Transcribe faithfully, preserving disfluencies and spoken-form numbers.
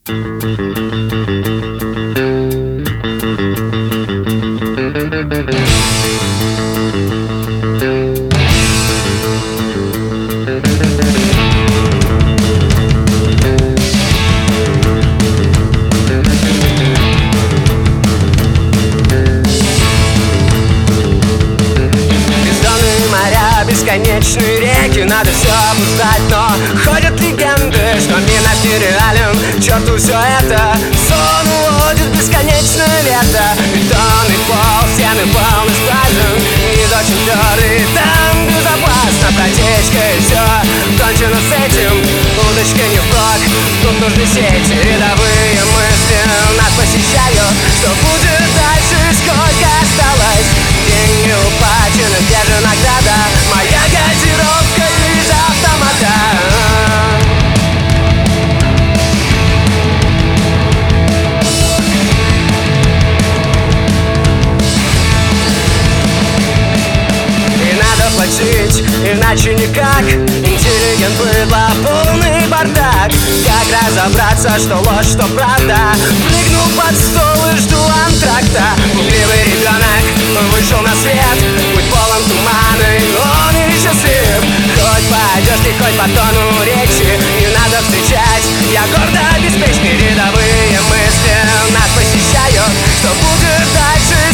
Бесконечные реки, надо все обуздать, но ходят легенды, что мир наш нереален. К черту все это, сон уводит бесконечное лето. Бетонный пол, стены полны скважин, и дочь твердый, там безопасно. Протечка и все кончено с этим, удочка не впрок, тут нужны сети. Рядовые мысли нас посещают, что будет дальше, сколько осталось. Деньги уплачены, где же награда? Моя газировка из автомата. И надо платить, иначе никак. Интеллигент быдло, полный бардак. Как разобраться, что ложь, что правда? Прыгнул под стол и жду антракта. Пугливый ребенок вышел на свет, путь полон тумана, и он еще слеп. Хоть по одежде, хоть по тону речи, не надо встречать, я гордо беспечный. Рядовые мысли нас посещают, что будет дальше,